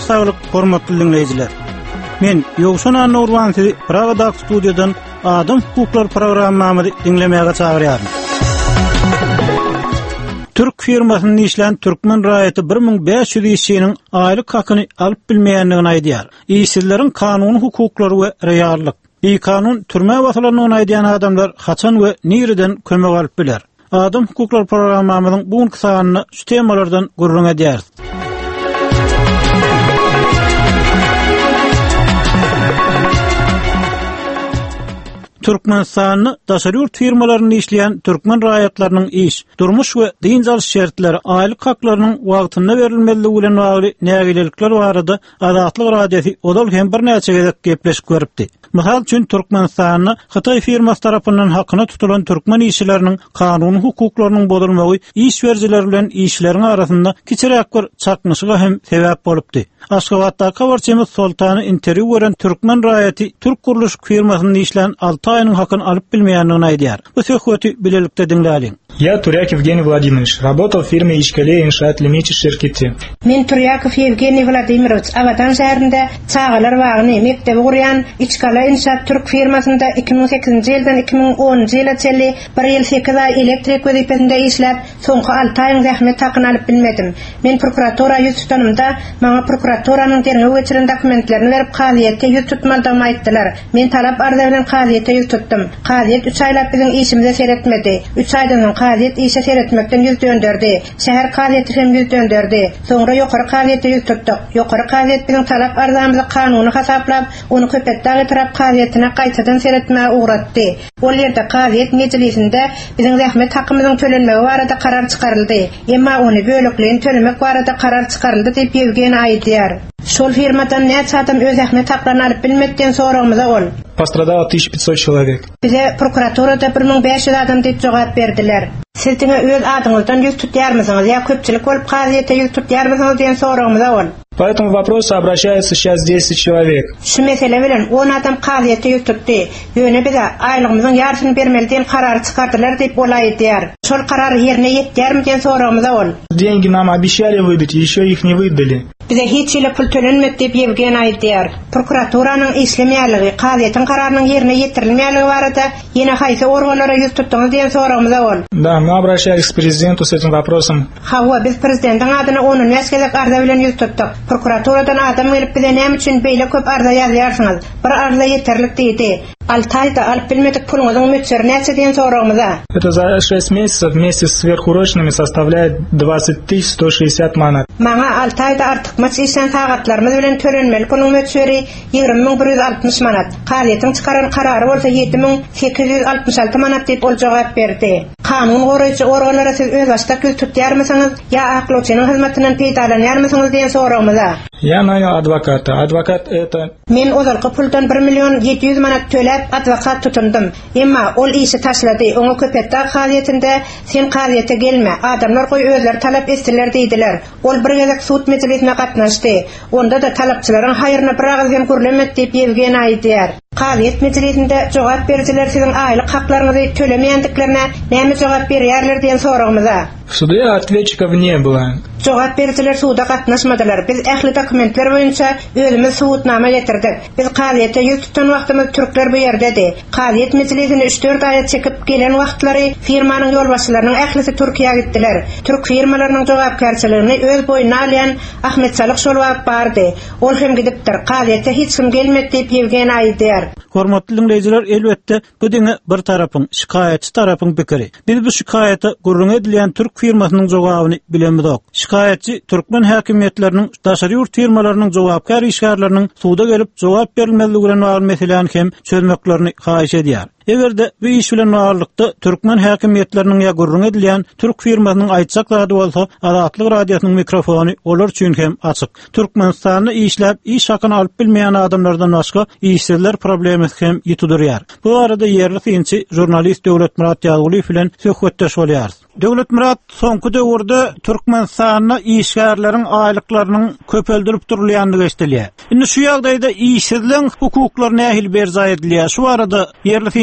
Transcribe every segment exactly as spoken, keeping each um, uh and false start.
saglyk, hormatly dinleyijiler. Men Ýogşan Anurwan sizi Pragada studiýadan Adam hukuklar programmamy dinlemäge çagyrýarym. Türk firmasynyň işlen Türkmen raýaty bir ming beş ýüz işçiniň aýlyk hakyny alyp bilmeýändigini aýdýar. İşçilerin kanuny hukuklary we reýallyk. İ kanun türme wasalyny aýdýan adamlar haçan we nireden kömek alyp biler. Adam hukuklar programmamynyň bu kysanyny şu temalardan gurrun edýär. Türkmenistanyň daşary ýurt firmalaryny işleýän türkmen raýatlarynyň iş, durmuş we dynjaly şertleri, aýlyk haklarynyň wagtynda berilmeligi bilen bagly nägilelikler barada Azatlyk radiosy odal hem bir näçe gezek gepleşip görüpdi. Misal üçin Türkmenistanyň Hytaý firmasy tarapyndan hakyna tutulan türkmen işçileriniň kanuny hukuklarynyň bozulmagy iş berjiler bilen işçileriň arasynda kiçirek bir çakmyşyga hem sebäp bolupdy. Aşgabatda kawarçymyz Sultany interwiu gören türkmen raýaty Türk guruluş firmasyny işleýän altı aýynyň hakyny alyp bilmeýändigini aýdýar. Bu söhbeti bilelikde dinläýin. Я Туряков Евгений Владимирович, работал в фирме Ичкале Иншаат Лимити Ширкити. Мен Туряков Евгений Владимирович, Аватан şäherinde çağalar wagny mektebi gurýan Ичкале Иншаat Türk firmasynda iki ming sekizinji ýyldan iki ming onunji ýyla çelli bir ýyl sekiz aý elektrik wezipesinde işläp, soňky altı aýyň zähmet hakyny alyp bilmedim. Men prokuratura ýüz tutanymda maňa prokuraturanın derňe geçiren dokumentlerini berip kaziýetde ýüz tutmaldygymy aýtdylar. Men talap arza bilen kaziýetde ýüz tutdum. Kaziýet üç aýlap biziň işimize seretmedi. üç aýdan kaziýet işe seretmekden ýüz döndürdi. Şäher kaziýeti hem ýüz döndürdi. Soňra ýokary kaziýetde ýüz tutdyk. Ýokary kaziýet biziň talap arzamyzy kanuny hasaplap, ony köpetde getirip kaziýetine gaýtadan seretmäge uğratdy. Ol ýerde kaziýet meclisinde biziň zähmet hakymyzyň tölenmegi barada karar çykaryldy. Emma ony bölükliň tölemek barada karar çykaryldy diýip Evgen aýdýar. Şol firmadan näçe adam öz zähmet haklaryny alyp bilmekden soramyza ol. Пострадало тысяча пятьсот человек. Bize prokuraturada bir ming beş ýüz adam diýip jogap berdiler. Siz diňe öz adyňyzdan ýüz tutýarmysyňyz ýa köpçilik bolup kaziýetde ýüz tutýarmysyňyz diýen soramyza ol. По этому вопросу обращается сейчас десять человек. Şu mesele bilen on adam kaziýetde ýüz tutdy. Ýöne bize aýlygymyzyň ýarsyny bermeli diýen karar çykardylar diýip bolay edýär. Şol karar ýerine ýetdärmi diýen soramyza ol. Деньги нам обещали выдать, ещё их не выдали. Bize hiç ýyly pul tölenmedi diýip Evgen aýdýar. Prokuraturanyň işlemeýärligi, kaziýetiň kararynyň ýerine ýetirilmeýärligi barada ýene haýsy organlara ýüz tutdyňyz diýen soramyza ol. Да, мы обращались к президенту с этим вопросом. Hawa biz prezidentiň adyna onun näskezek arza bilen ýüz tutdyk. Prokuraturadan adam gelip bize näme üçin beýle köp arza ýazýarsyňyz? Bir arza ýeterlik diýdi. altı aýda alyp bilmedik puluňyzyň möçeri näçe diýen soramyza. Это за шесть месяцев вместе с сверхурочными составляет двадцать тысяч сто шестьдесят манат. Maňa altı aýda artykmaç işlen sagatlarymyz bilen tölenmeli puluň möçeri ýigirmi ming bir ýüz altmış manat. Kaziýetiň çykaran karary bolsa yedi ming sekiz ýüz altmış alty manat diýip ol jogap berdi. Kanun goraýjy organlara siz öz başda göz tutýarmysyňyz ýa aklawçynyň hyzmatynyň peýdalanýarmysyňyz diýen soramyza. Я нанял адвоката. Адвокат это... Men ozalky puldan bir milyon ýedi ýüz manat töläp advokat tutundum. Emma ol işi taşlady. Oňa köpetde kaziýetinde sen kaziýete gelme. Adamlar goý özleri talap etdiler diýdiler. Ol bir gezek sud meclisine gatnaşdy. Onda da talapçylaryň haýyryna bir agaz hem gürlemek diýip Evgen aýdýar. Kaziýet meclisinde jogap berdiler siziň aýlyk haklaryňyzy tölemeýändiklerine näme jogap berýärler diýen soragymyza. В суде ответчиков не было. Jogap berdiler suda gatnaşmadylar. Biz ähli dokumentler boýunça özümiz suwutnama getirdik. Biz kaziýetde ýüz tutan wagtymyz türkler bu ýerdedi. Kaziýet meselesini üç dört aýat çekip gelen wagtlary firmanyň ýolbaşçylarynyň ählisi Türkiýe gitdiler. Türk firmalarynyň jogapkärçiligini öz boýuna alýan Ahmet Salyk şolwap bardy. Ol hem gidipdir. Kaziýetde hiç kim gelmedi diýip Evgen aýdýar. Hormatly dinleyijiler, elbetde bu diňe bir tarapyň, şikaýetçi tarapyň pikiri. Biz bu şikaýata gurrun edilýän Türk firmasynyň jogabyny bilemizok. Şikaýetçi türkmen häkimetläriniň daşary ýurt firmalarynyň jogapkar işgärleriniň suda gelip jogap berilmeligi bilen bagly meselelerni hem çözmeklerini haýyş edýär. Egerde bu iş bilen baglykda türkmen häkimetleriniň ýa gurrun edilýän Türk firmasynyň aýtsak zady bolsa, Azatlyk radiosynyň mikrofony olar üçin hem açyk. Türkmenistanyny işläp, iş hakyny alyp bilmeýän adamlardan başga işsizler problemi hem ýetidýär. Bu arada ýerli synçy jurnalist Döwlet Murat Ýaguly bilen söhbetdeş bolýar. Döwlet Murat, soňky döwürde Türkmenistanyň işgärleriň aýlyklarynyň köpeldirip durulýandygy eşdilýär. Indi şu ýagdaýda işsizliň hukuklaryna nähil berza edilýär. Şu arada ýerli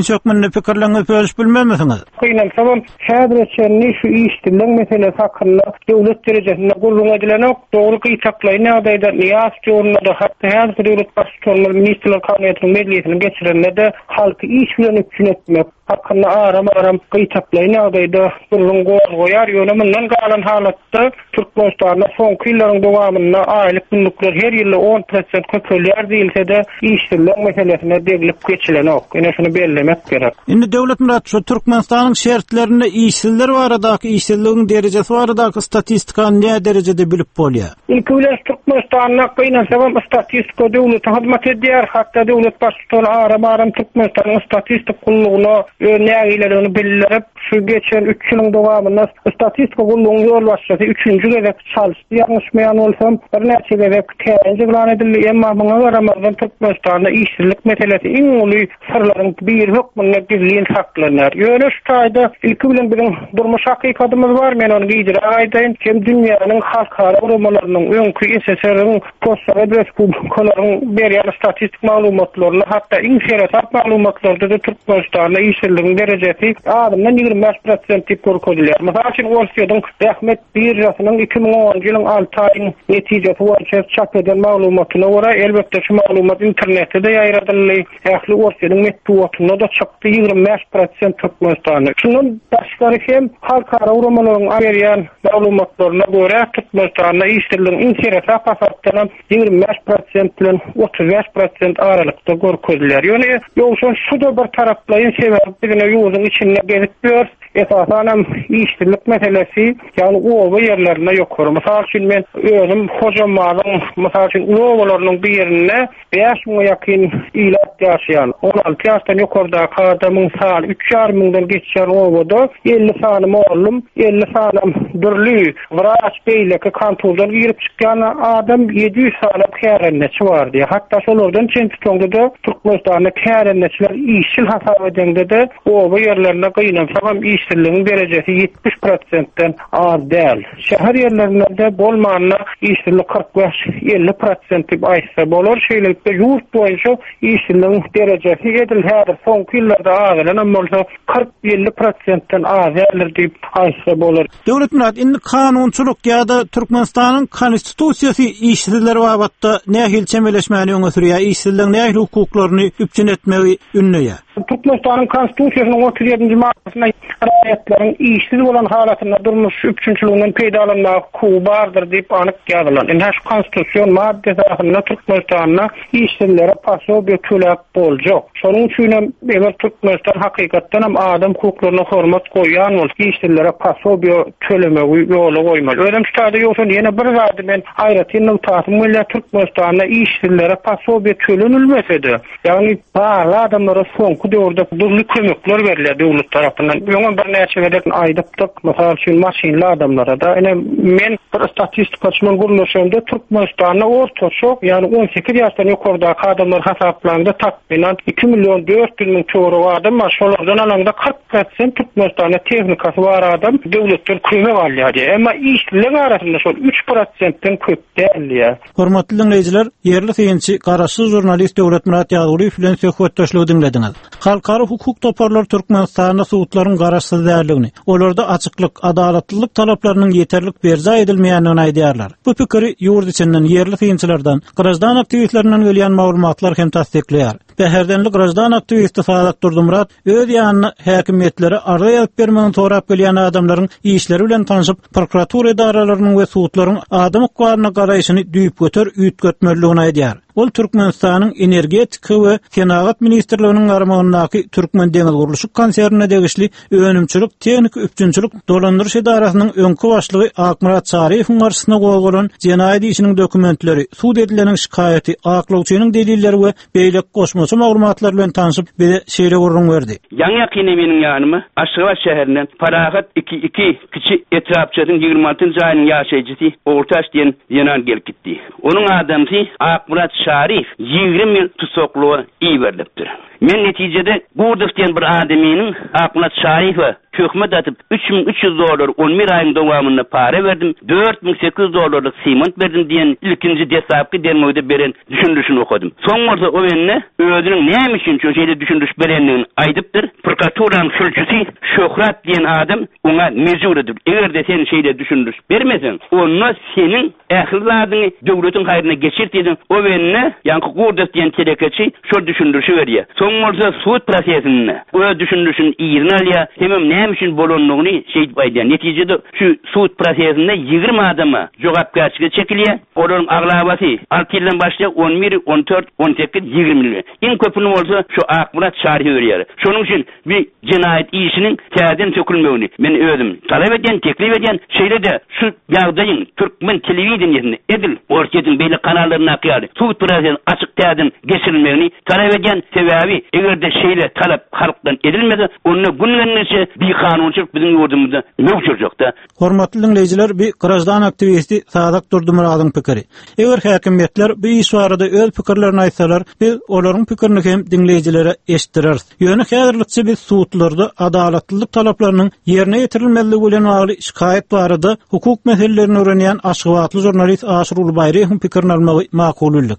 şokmanyny pikirleňi pöýüş bilmemisiňiz? Kıynan sabam häzirçe şu işdilen mesele hakynda döwlet derejesinde gurrun edilen ok dogry gytaklaýan ýagdaýda niýas ýolunda hatda häzir döwlet başçylaryny ministrler kabinetiniň meclisine geçirenler de halky iş bilen üçin etmek hakkında aram aram gytaklaýan ýagdaýda gurrun goýar ýönemen galan halatda Türkmenistan'da son yılların dowamında aylyk günlükler her ýyly on prosent köpelýär diýilse de işdilen meselesine degilip geçilen ok. Ene şunu bellemek gerek. Indi döwlet Murat şu Türkmenistanyň şertlerinde işsizler baradaky işsizligiň derejesi baradaky statistikany ne derejede bilip bolýar? İlküler Türkmenistan'a kıynan sebep statistika devleti hizmet edýär, hatta devlet başçyları aram aram Türkmenistanyň statistik gullugyna nägilerini bildirip şu geçen üç ýylyň dowamında statistika gullugyny ýol başçysy üçüncü gezek çalşdy, ýalňyşmaýan bolsam bir näçe gezek täze plan edildi, emma muňa garamazdan Türkmenistanda işsizlik meselesi iň uly sırlaryň bir hökmüne gizliň saklanýar. Ýöne şu taýda ilki bilen biziň durmuş hakykatymyz bar, men onu giýdir aýdaýyn, hem dünýäniň halkara urumlarynyň öňkü S S R-iň Kosowa Respublikalaryň berýän statistik maglumatlaryny, hatta iň serhat maglumatlarda da Türkmenistanda işsizligiň derejesi adamdan ýygrimi beş prosent diýip görkezilýär. Mesela şu Orsiýadyň Rahmet birjasynyň iki ming onuncu ýylyň alty aýynyň netijesi boýunça çap eden maglumatyna görä elbetde şu maglumat internetde de ýaýradyldy. Ähli Orsiýadyň metbuatyna da çapdy ýygrimi beş prosent Türkmenistanyň. Şundan başgary hem halkara urumlaryň berýän maglumatlaryna görä Türkmenistanda işsizligiň iň serhat pasatdan ýygrimi beş prosent bilen otuz beş prosent aralykda görkezilýär. Ýöne ýogşan şu da bir taraplaýyn sebäp bizine ýurdun içinde gelip ber. Esasen işsizlik meselesi yani o yerlerine ýokary. Mesela üçin men özüm hojamagyň mesela üçin owalarynyň bir ýerine beş miň ýakyn ilat ýaşaýan on alty ýaşdan ýokardaky adamyň sany üç ýar miňden geçýär owada elli sany mollum elli sany dürli wraç beýleki kantondan girip çykýan adam ýedi ýüz sany kärenneçi bar diýär. Hatta şolardan çen tutangyda Türkmenistanda kärenneçiler işçil hasap edende de owa yerlerine gynan sabam işsizligiň derejesi yetmiş prosentden az däl. Şäher ýerlerinde bolmanyna işsizlik kırk beş elli prosent diýip aýtsa bolar. Şeýlelikde ýurt boýunça işsizligiň derejesi edil her son ýyllarda azalan bolsa kırk elli prosentden az dälir diýip aýtsa bolar. Döwlet Murat, indi kanunçylyk ýa-da Türkmenistan'yň konstitusiýasy işsizler babatda nähil çemeleşmäni öňe sürýär, işsizligiň nähil hukuklaryny üpçün etmegi ünleýär. Türkmenistan'yň konstitusiýasynyň otuz ýedinji maddesinde raýatlaryň işsiz bolan halatyna durmuş üçünçüliginiň peýdalanmagy hukuky bardyr diýip anyk ýazylan. Indi şu konstitusiýa maddesinde Türkmenistanyň işsizlere pasobiýa төлep boljak. Şonuň üçin eger Türkmenistan hakykatdan hem adam hukuklaryna hormat goýan bolsa işsizlere pasobiýa tölemegi ýola goýmaly. Öňem şu taýda ýoksa ýene bir zady men aýratynlyk taýdym bilen Türkmenistanyň işsizlere pasobiýa tölenilmesedi. Ýagny bazı adamlara son döwürde durly kömekler berilýär döwlet tarapyndan. Ýöne bir näçe gezek aýdypdyk. Mesela şu maşinli adamlara da ene men bir statistikaçyň gurulşynda Türkmenistanyň ortaçy ýani on sekiz ýaşdan ýokardaky adamlar hasaplandy takriben iki milyon dört yüz miň çowra adam var. Şolardan alanda kırk prosent Türkmenistanyň tehnikasy bar adam döwletden kömek alýar. Emma işçiler arasynda şol üç prosentden köp dälýär. Hormatly dinleýijiler, ýerli synçy garaşsyz jurnalist Döwlet Murat Ýaguly bilen söhbetdeşligi dinlediňiz. Halkara hukuk toparlar Türkmenistanyň suwutlaryň garaşsyz däldigini, olarda açyklyk, adalatlylyk talaplarynyň ýeterlik berza edilmeýändigini aýdýarlar. Bu pikiri ýurt içinden ýerli synçylardan, garaşdan aktivistlerinden gelýän maglumatlar hem tasdikleýär. Bäherdenlik garaşdan aktivisti Sadat Durdumurat öz ýanyna häkimetlere arza ýazyp bermegini torap gelýän adamlaryň işleri bilen tanyşyp prokuratura idaralarynyň we suwutlaryň adam hukukaryna garaýşyny düýüp götür, üýtgetmeligini aýdýar. Ol Türkmenistanyň energetika we senagat ministrliginiň garmagyndaky Türkmen deňiz gurulşy konsernine degişli önümçilik, tehnik üpçünçilik dolandyrış idarasynyň öňkü başlygy Akmurat Çariýewiň garşysyna goýulan jenaýat işiniň dokumentleri, suud edileniň şikaýaty, aklawçynyň delilleri we beýlek goşmaçy maglumatlar bilen tanyşyp bize şeýle gurrun berdi. Ýa-ňa meniň ýanymy Aşgabat şäherinden Parahat iki iki kiçi etrapçynyň ýygrimi altynjy aýynyň ýaşaýjysy Ortaş diýen ýanan gelip gitdi. Onuň adamsy Akmurat Şarif ýygrimi ýyl tusoklugy iýerlipdir. Men netijede Gurdiň bir adamynyň Akmurat Şarify hökümet atıp üç bin üç yüz dolar on bir ayın dowamında para verdim, dört bin sekiz yüz dolarlık sement verdim diyen ilkinci desapki dermoyda beren düşündüşünü okudum. Son orta o benimle özünün neymiş için şeyde düşündüş berenliğini aydıptır. Prokuratura'nın sürücüsü Şöhrat diyen adam ona mecburidir. Eğer de sen şeyde düşündüş vermesen, onu senin ahirladığını devletin hayrına geçir dedin. O benimle yankı kurdas diyen telekeçi şu düşündüşü veriyor. Son orta suut prosesinde o düşündüşün iğrini alıyor. Hemen neymiş için bolonluğunu şey baydı. Neticede şu suut prosesinde yigirme adama cevapkarşılığı çekiliyor. Onun ağlabası altı yıldan başlıyor on bir, on dört, on sekiz, yigirmi milyon. En köpünün olsa şu Akmurat şarihi veriyor. Şunun için bir cinayet işinin teyden sökülmeyini ben ödüm. Talep eden, teklif eden şeyle de şu yağdayın Türkmen televizyonunda edil ortadan belli kanallarına akıyor. Suut prosesinin açık teyden geçirilmeyini talep eden sebebi eğer de şeyle talep halktan edilmedi onu günlenirse bir kanunçılık bizim yurdumuzda mevcut yok da. Hormatly dinleyijiler, bir grajdan aktivisti Sadak Durdumurad'ın pikiri. Eger häkimiyetler bu iş barada öz pikirlerini aýtsalar, biz olaryň pikirini hem dinleyijilere eşitdireriz. Ýöne häzirlikçe biz suutlarda adalatlylyk talaplarynyň ýerine ýetirilmezligi bilen bagly şikayet barada hukuk meselelerini öwrenýän aşgabatly jurnalist Aşyr Ulbaýryň pikirini almagy makullyk.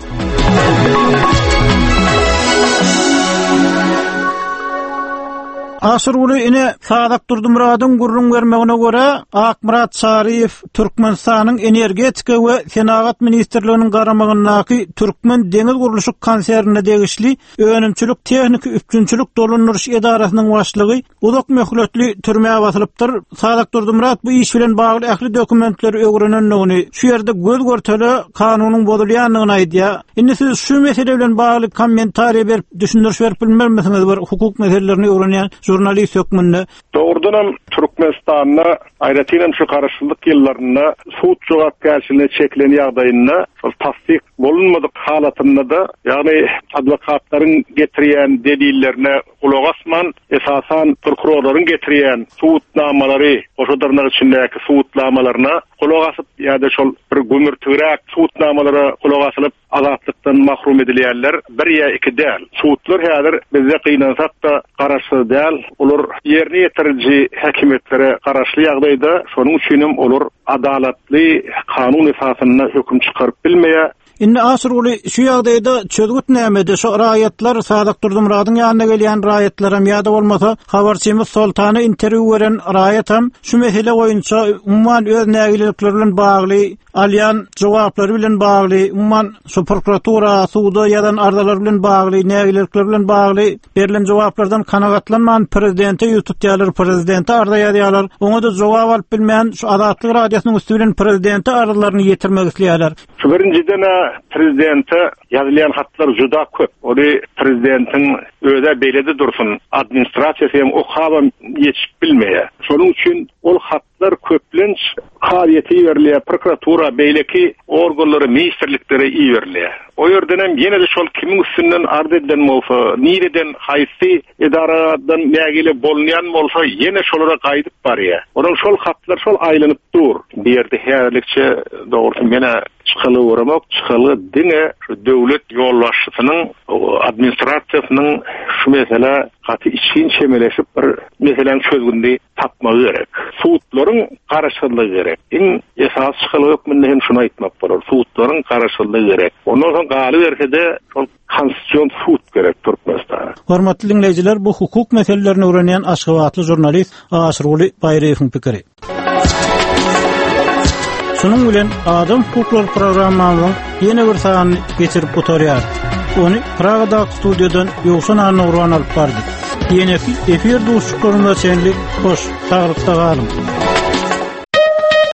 Aşyr Uly ine Sadak Durdumurad'ın gurrun vermegine göre Akmurat Şariýew Türkmenistanyň energetika we senagat ministrliginiň garamagyndaky Türkmen deňiz gurulşy konserine degişli önümçilik tehnik üpçünçilik dolunduruş edarasynyň başlygy uzak möhletli türmäge basylypdyr. Sadak Durdumurad bu iş bilen bagly ähli dokumentleri öwrenenligini, şu ýerde göz görteli kanunyň bozulýanlygyny aýdýar. Indi siz şu mesele bilen bagly kommentariýa berip düşündiriş berip bilmermisiňiz, bir hukuk meselelerini öwrenýän jurnalist hökmünde. Doğrudan Türkmenistan'na aýratynam şu garaşylyk ýyllarynda suut jogapkärçiliğine çekilen ýagdaýynda tasdik bolunmadyk halatynda da, ýagny adwokatlaryň getirýän delillerine kulak asman, esasan prokurorlaryň getirýän suutnamalary, oşodarlar içindäki suutlamalarına kulak asyp ýa-da şol bir gümürtürek suutnamalara kulak asylyp azatlykdan mahrum edilýärler. Bir ýa iki däl. Suutlar häzir bizde gynansak da garaşy däl. Olar ýerine ýetiriji häkimetlere garaşly ýagdaýda şonuň üçin olar adalatly kanun esasyna höküm çykaryp bilmeýär. Indi Aşyr Uly şu ýagdaýda çözgüt nämede şu raýatlar Sadak Durdumuradyň ýanyna gelýän raýatlaram ýa-da bolmasa habarçymyz Soltany interwýu beren raýatam şu mesele boýunça umman öz nägilikleri bilen bagly alýan jogaplary bilen bagly, umman şu prokuratura, suwda ýa-da ardalar bilen bagly, nägilikleri bilen bagly berilen jogaplardan kanagatlanman prezidente ýutupýarlar, prezidente arda ýazýarlar. Oňa da jogap alyp bilmän şu adatlyk radiosynyň üstü bilen prezidente aralaryny ýetirmek isleýärler. Şu birinciden prezidente yazılan hatlar juda köp. Ori prezidentin öde beyledi dursun. Administrasiýasy hem o haba yetişip bilmeýär. Şonuň üçin ol hatlar köplenç haýaty berilýär. Prokuratura beyleki organlary, ministrlikleri iyi berilýär. O ýerden hem ýene de şol kimiň üstünden ardy edilen bolsa, nireden haýsy edaradan nägili bolýan bolsa ýene şolara gaýdyp barýar. Onuň şol hatlar şol aýlanyp dur. Bir ýerde häzirlikçe dogry mene çıkalı uğramak, çıkalı dine devlet yollaşısının, administrasiyasynyň şu mesele katı için çemeleşip bir meselen çözgünde tapmağı gerek. Suutlaryň garaşylygy gerek. En esas çıkalı hükmünde hem şunu aýtmak bolar. Suutlaryň garaşylygy gerek. Ondan soň galy berse şol konstitusiýon suut gerek Türkmenistana. Hormatly dinleyijiler, bu hukuk meselelerini öwrenýän aşgabatly jurnalist Aşyr Ulbaýryň pikiri. Şunun bilen Adam Hukuklar programmanyň ýene bir sanyny geçirip oturýar. Ony Pragada studiýadan Ýowşan Anurwan alyp bardy. Ýene efir duşuklaryna çenlik hoş, saglykda galyn.